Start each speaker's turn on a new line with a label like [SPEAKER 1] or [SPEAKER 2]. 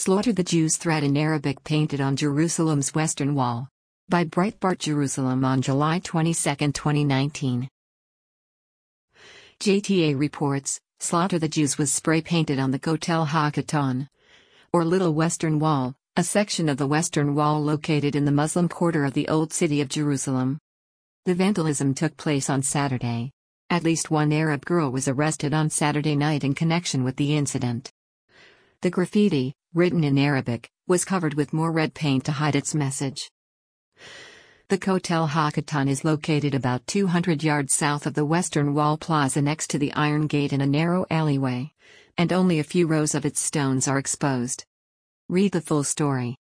[SPEAKER 1] Slaughter the Jews threat in Arabic painted on Jerusalem's Western Wall. By Breitbart Jerusalem on July 22, 2019. JTA reports, Slaughter the Jews was spray-painted on the Kotel HaKatan, or Little Western Wall, a section of the Western Wall located in the Muslim quarter of the Old City of Jerusalem. The vandalism took place on Saturday. At least one Arab girl was arrested on Saturday night in connection with the incident. The graffiti, written in Arabic, was covered with more red paint to hide its message. The Kotel HaKatan is located about 200 yards south of the Western Wall Plaza next to the Iron Gate in a narrow alleyway, and only a few rows of its stones are exposed. Read the full story.